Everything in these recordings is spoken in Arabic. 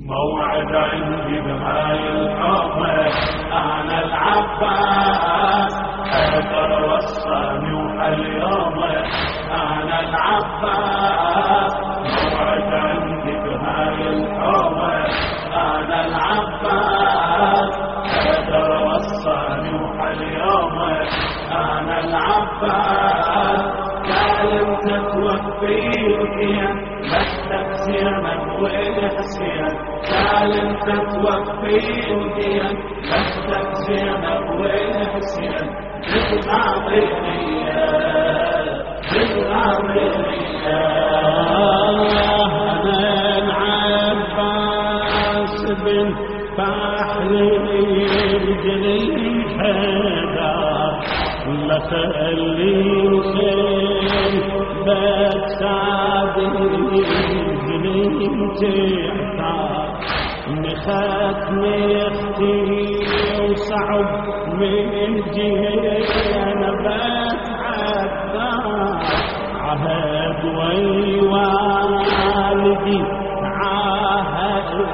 موعد عندي بهاي الحومة أنا العباس حيدر وصاني وحل يومه أنا العباس موعد عندي بهاي الحومة أنا العباس حيدر وصاني وحل يومه أنا العباس قال انت توفي وكيان لك زينب والحسين قال انت توفي وكيان لك زينب والحسين بالعظيمية بالعظيمية أنا العباس بن فحل رجلي حيدر لخلي خير بتساعدني تعتار نخاتني اختي وصعب من جهي انا بتعذر عهد وي والدي عهد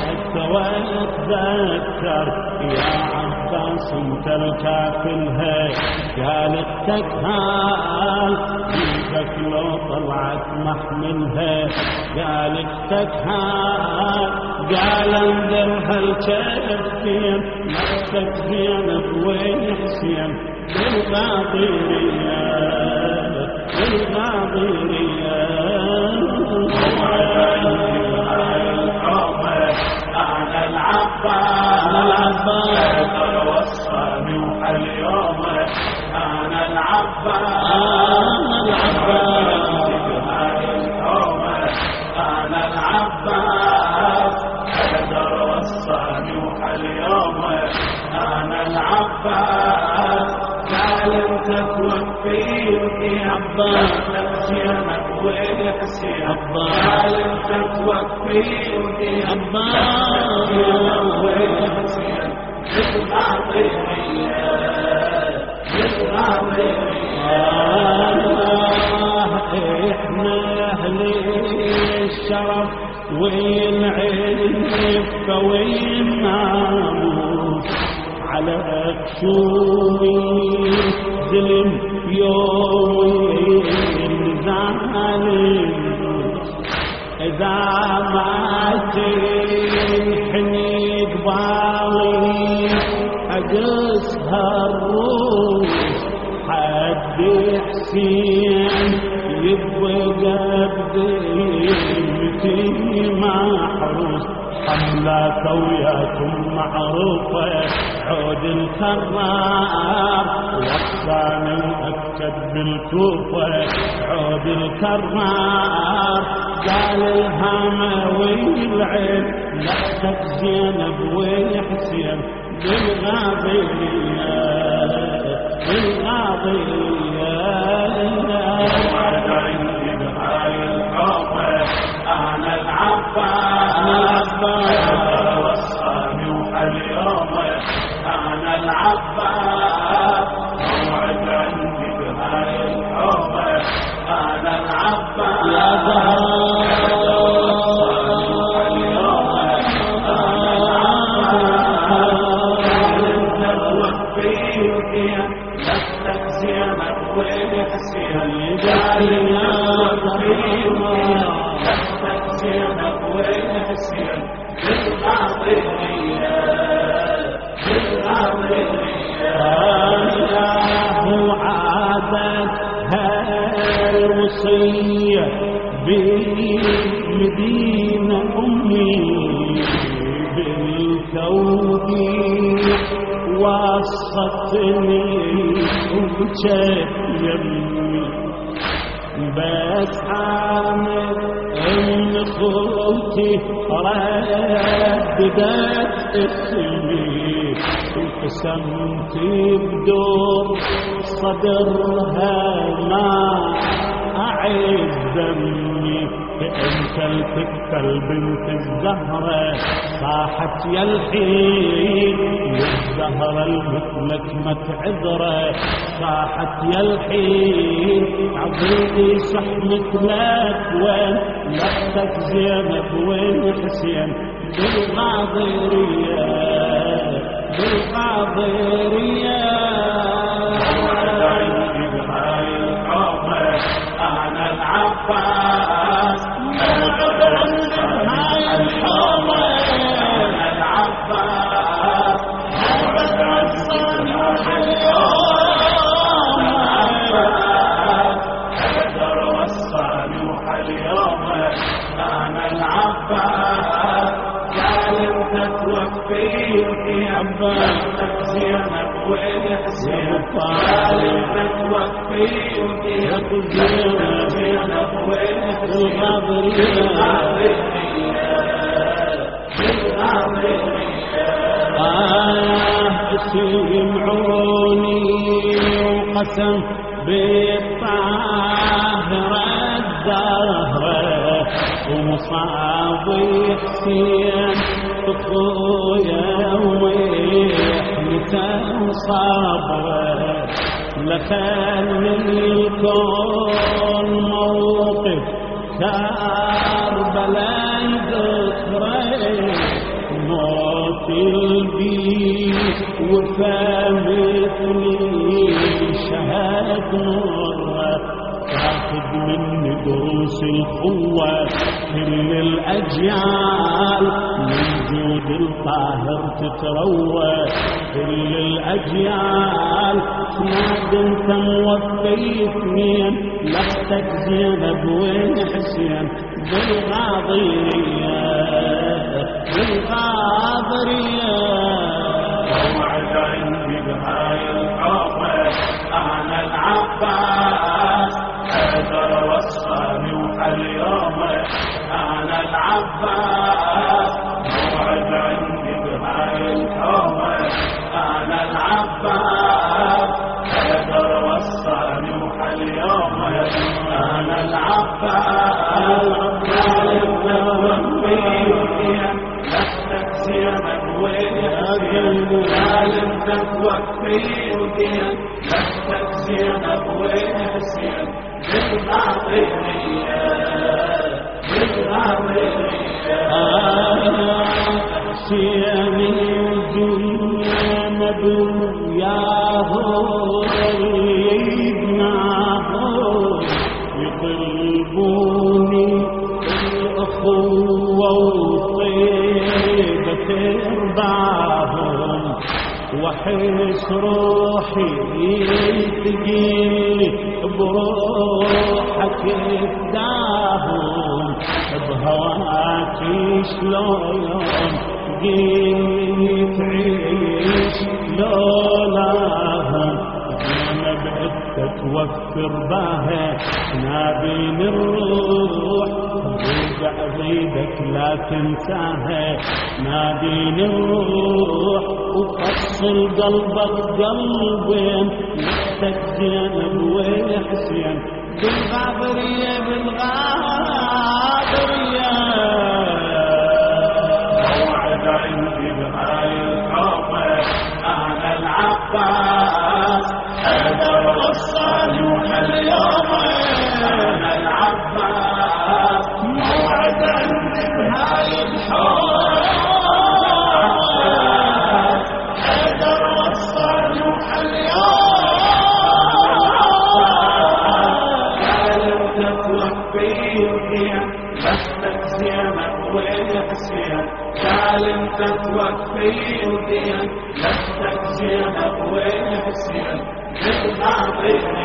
واتذكر يا عباس انت الكافل هي قالت تكهال جيبك لو طلعت محملها قالت تكهال قال انذرها الكافين نفسك زينب وين حسين بالغاضرية بالغاضرية أنا العباس حيدر وصاني وحل يومه أنا العباس أنا العباس حيدر وصاني وحل يومه أنا العباس قال انت توفي وكي عباس زينب والحسين قال انت توفي وكي عباس زينب والحسين بالعظيمية بالعظيمية احنا اهل الشرف وين عرفة وين ناموس على كشومي ظلم يوم زعلم إذا ما تنحني قبالي أقصها الروس حد حسين يبقى قدمتي محروس حملة وياكم معروفة عود الكرار وصاني مؤكد بالكوفة عود الكرار قال الهاموي العين لحتك زينب وحسين بالغاضرية بالغاضرية أنا العباس حيدر وصاني وحل يومه أنا العباس موعد عندي بهاي الحومة أنا العباس حيدر وصاني وحل يومه أنا العباس قال انت توفي وكيان لك زينب والحسين قال انت توفي وكيان زينب والحسين بالعظيمية بالعظيمية الله عادت هالوصية بمدينة أمي بالتوقيع وصتني وبجت يمي بس عامل ان خوتي رددت اسمي وقسمت بدور صدرها ما اعز دمي انت الفتة البنت الزهرة صاحت يا الحين والزهرة المثلك ما تعذره صاحت يا الحين عظيمي صح مثلك وين لفتك زينب وين حسين بالغاضرية بالغاضرية أنا العباس هاي الحومة أنا العباس أقدر والصالح اليوم أنا العباس قال انت توفي يا عباس زينب وين حسين قال انت توفي يا زينب وين حسين سمعوني وقسم بالطاهرة الدهرة ومصابي حسين اخويا ويحمسه وصابره لخلي الكون موقف كربلاء ذكرى موت البيت وفامتني شهد مرة تاخذ مني دروس القوة كل الأجيال من جود الطاهر تتروى كل الأجيال سناد انت موفي اثنين لفتك زينب وين حسين بالغاضرية بالغاضرية موعد عندي بهاي الحومة أنا العباس أقدر وصاني وحاليوم أنا العباس موعد عندي بهاي الحومة أنا العباس أقدر وصاني وحاليوم أنا العباس لفتك زينب وين حسين قال انت توفي ودين لفتك زينب وين حسين بالغاضرية بالغاضرية حسين الدنيا نبوياه يبناه يطلبوني الأخوة وطيبة رباهم وحس روحي تجيلي بروحك فداهم بهواك شلون جيلي تعيش لولاهم زينب انت توفر باها نابين الروح أزيدك لا تنساها نادين الروح وفصل قلبك قلبين لفتك زينب وين حسين بالغاضرية بالغاضرية موعد عندي بهاي الحومة أنا العباس أقدر وصاني وحاليوم أنا العباس موعد عندي بهاي الحومة أقدر وصاني وحاليوم قال انت توفي لفتك زينب وين حسين قال انت توفي ودين لفتك زينب وين حسين بالغاضرية